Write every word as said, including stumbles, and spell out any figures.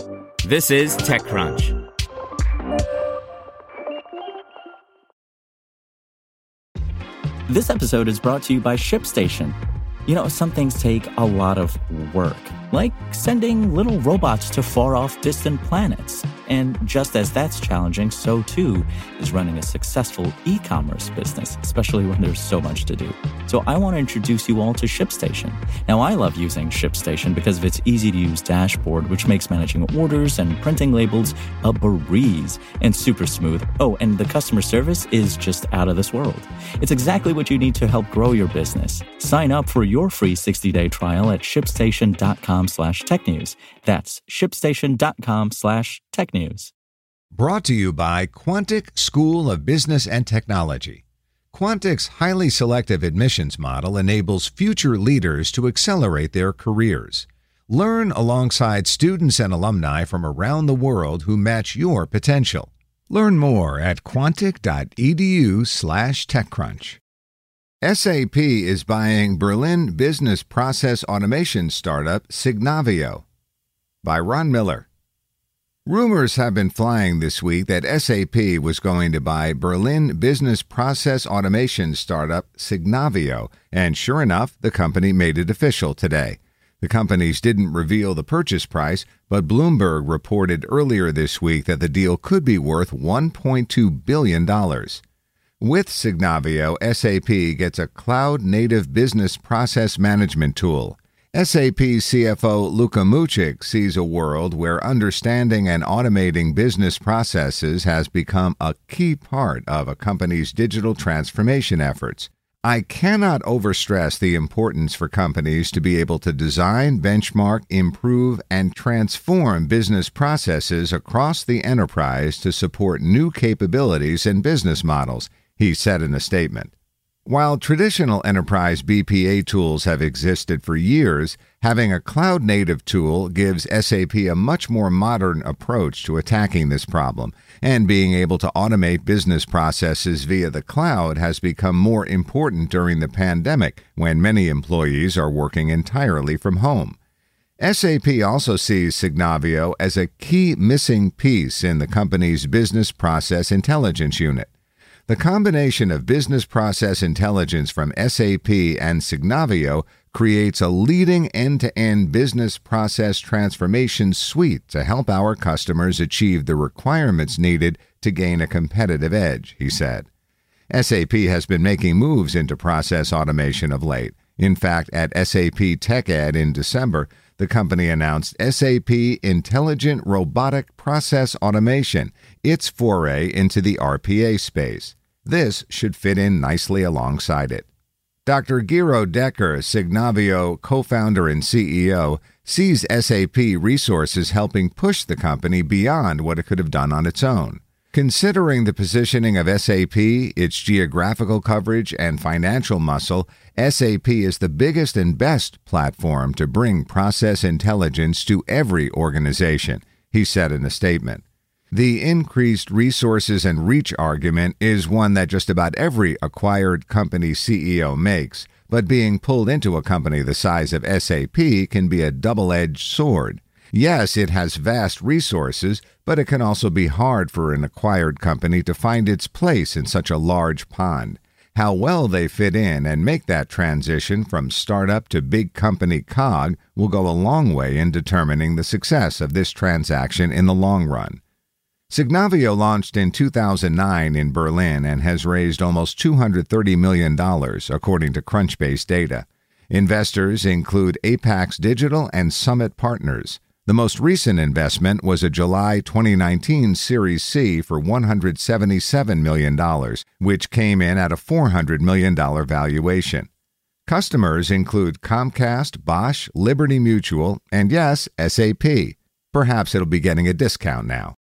This is TechCrunch. This episode is brought to you by ShipStation. You know, some things take a lot of work, like sending little robots to far-off distant planets. And just as that's challenging, so too is running a successful e-commerce business, especially when there's so much to do. So I want to introduce you all to ShipStation. Now, I love using ShipStation because of its easy-to-use dashboard, which makes managing orders and printing labels a breeze and super smooth. Oh, and the customer service is just out of this world. It's exactly what you need to help grow your business. Sign up for your free sixty-day trial at shipstation.com slash technews. That's shipstation.com slash technews. Brought to you by Quantic School of Business and Technology. Quantic's highly selective admissions model enables future leaders to accelerate their careers. Learn alongside students and alumni from around the world who match your potential. Learn more at quantic.edu slash TechCrunch. S A P is buying Berlin business process automation startup Signavio. By Ron Miller. Rumors have been flying this week that S A P was going to buy Berlin business process automation startup Signavio, and sure enough, the company made it official today. The companies didn't reveal the purchase price, but Bloomberg reported earlier this week that the deal could be worth one point two billion dollars. With Signavio, S A P gets a cloud-native business process management tool. S A P C F O Luka Mucic sees a world where understanding and automating business processes has become a key part of a company's digital transformation efforts. I cannot overstress the importance for companies to be able to design, benchmark, improve, and transform business processes across the enterprise to support new capabilities and business models, he said in a statement. While traditional enterprise B P A tools have existed for years, having a cloud-native tool gives S A P a much more modern approach to attacking this problem, and being able to automate business processes via the cloud has become more important during the pandemic when many employees are working entirely from home. S A P also sees Signavio as a key missing piece in the company's business process intelligence unit. The combination of business process intelligence from S A P and Signavio creates a leading end-to-end business process transformation suite to help our customers achieve the requirements needed to gain a competitive edge, he said. S A P has been making moves into process automation of late. In fact, at S A P TechEd in December, the company announced S A P Intelligent Robotic Process Automation, its foray into the R P A space. This should fit in nicely alongside it. Doctor Gero Decker, Signavio co-founder and C E O, sees S A P resources helping push the company beyond what it could have done on its own. Considering the positioning of S A P, its geographical coverage, and financial muscle, S A P is the biggest and best platform to bring process intelligence to every organization, he said in a statement. The increased resources and reach argument is one that just about every acquired company C E O makes, but being pulled into a company the size of S A P can be a double-edged sword. Yes, it has vast resources, but it can also be hard for an acquired company to find its place in such a large pond. How well they fit in and make that transition from startup to big company cog will go a long way in determining the success of this transaction in the long run. Signavio launched in two thousand nine in Berlin and has raised almost two hundred thirty million dollars, according to Crunchbase data. Investors include Apax Digital and Summit Partners. The most recent investment was a July twenty nineteen Series C for one hundred seventy-seven million dollars, which came in at a four hundred million dollars valuation. Customers include Comcast, Bosch, Liberty Mutual, and yes, S A P. Perhaps it'll be getting a discount now.